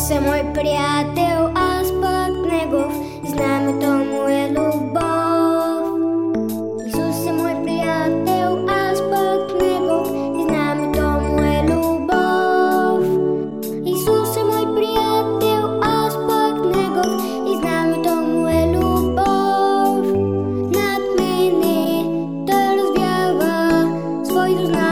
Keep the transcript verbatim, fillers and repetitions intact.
Исус е мой приятел, аз пък негов, знамето му е любов. Исус е мой приятел, аз пък негов, знамето му е любов. Исус е мой приятел, аз пък негов, знамето му е любов. Над мене той развява своето знаме.